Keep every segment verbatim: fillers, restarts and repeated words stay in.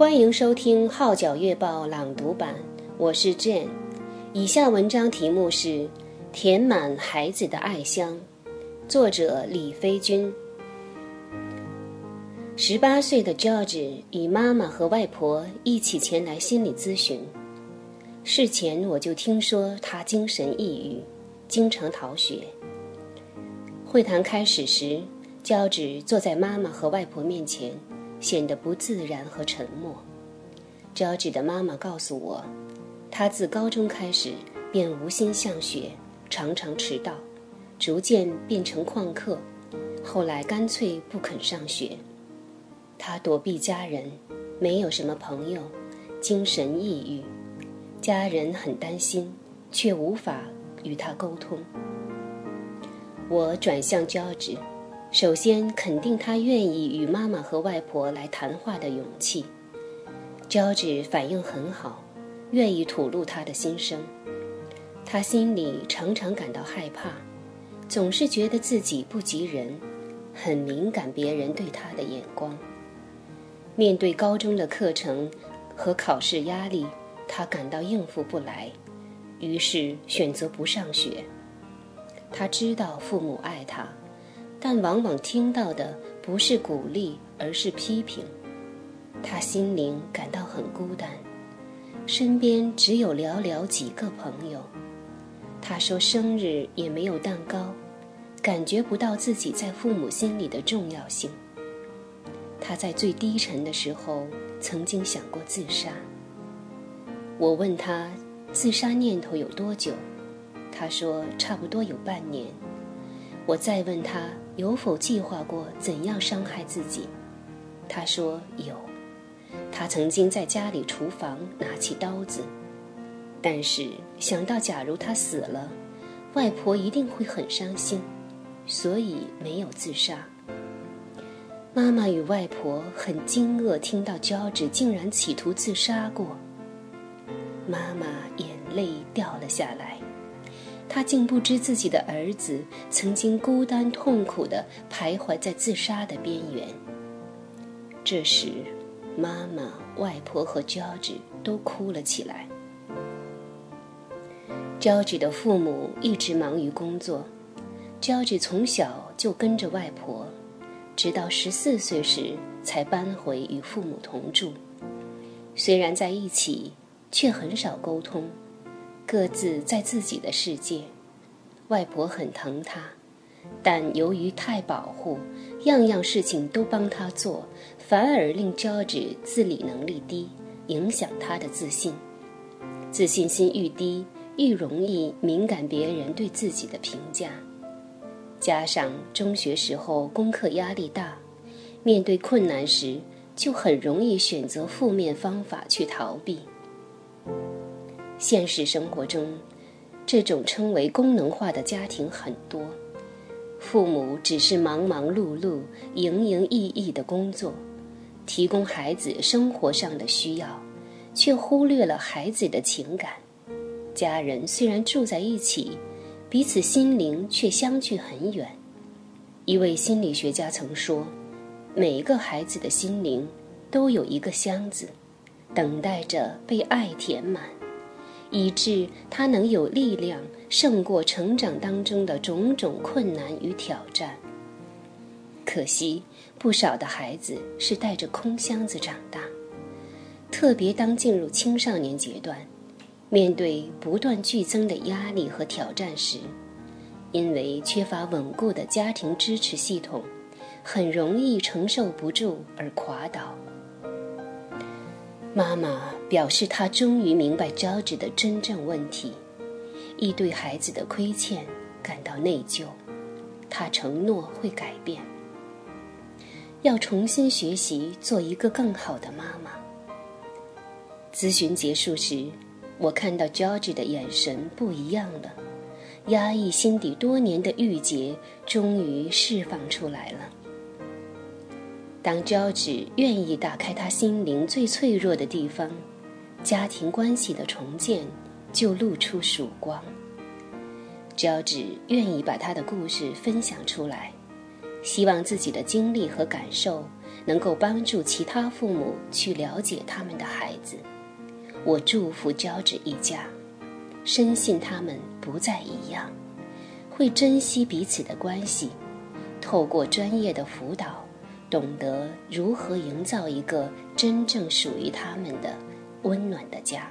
欢迎收听《号角月报》朗读版，我是 Jane。以下文章题目是《填满孩子的爱箱》，作者李飞君。十八岁的 George 与妈妈和外婆一起前来心理咨询。事前我就听说他精神抑郁，经常逃学。会谈开始时，George坐在妈妈和外婆面前，显得不自然和沉默。George 的妈妈告诉我，他自高中开始便无心向学，常常迟到，逐渐变成旷课，后来干脆不肯上学。他躲避家人，没有什么朋友，精神抑郁，家人很担心，却无法与他沟通。我转向 George， 首先肯定他愿意与妈妈和外婆来谈话的勇气。George 反应很好，愿意吐露他的心声。他心里常常感到害怕，总是觉得自己不及人，很敏感别人对他的眼光。面对高中的课程和考试压力，他感到应付不来，于是选择不上学。他知道父母爱他，但往往听到的不是鼓励，而是批评。他心灵感到很孤单，身边只有寥寥几个朋友。他说生日也没有蛋糕，感觉不到自己在父母心里的重要性。他在最低沉的时候曾经想过自杀。我问他自杀念头有多久，他说差不多有半年。我再问他有否计划过怎样伤害自己，他说有。他曾经在家里厨房拿起刀子，但是想到假如他死了，外婆一定会很伤心，所以没有自杀。妈妈与外婆很惊愕听到 George 竟然企图自杀过。妈妈眼泪掉了下来，她竟不知自己的儿子曾经孤单痛苦地徘徊在自杀的边缘。这时妈妈、外婆和 George 都哭了起来。George 的父母一直忙于工作， George 从小就跟着外婆，直到十四岁时才搬回与父母同住。虽然在一起，却很少沟通，各自在自己的世界。外婆很疼他，但由于太保护，样样事情都帮他做，反而令 George 自理能力低，影响他的自信。自信心愈低，愈容易敏感别人对自己的评价。加上中学时候功课压力大，面对困难时就很容易选择负面方法去逃避。现实生活中，这种称为功能化的家庭很多，父母只是忙忙碌碌、营营役役的工作，提供孩子生活上的需要，却忽略了孩子的情感。家人虽然住在一起，彼此心灵却相距很远。一位心理学家曾说，每一个孩子的心灵都有一个箱子，等待着被爱填满，以致他能有力量胜过成长当中的种种困难与挑战。可惜不少的孩子是带着空箱子长大，特别当进入青少年阶段，面对不断剧增的压力和挑战时，因为缺乏稳固的家庭支持系统，很容易承受不住而垮倒。妈妈表示她终于明白 George 的真正问题，亦对孩子的亏欠感到内疚。她承诺会改变，要重新学习做一个更好的妈妈。咨询结束时，我看到 George 的眼神不一样了，压抑心底多年的郁结终于释放出来了。当 George 愿意打开他心灵最脆弱的地方，家庭关系的重建就露出曙光。George 愿意把他的故事分享出来，希望自己的经历和感受能够帮助其他父母去了解他们的孩子。我祝福George一家，深信他们不再一样，会珍惜彼此的关系，透过专业的辅导，懂得如何营造一个真正属于他们的温暖的家。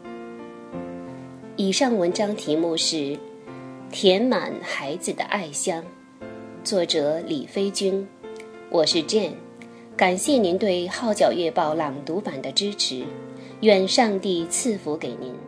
以上文章题目是填满孩子的爱箱，作者李飞君，我是 Jane， 感谢您对号角月报朗读版的支持，愿上帝赐福给您。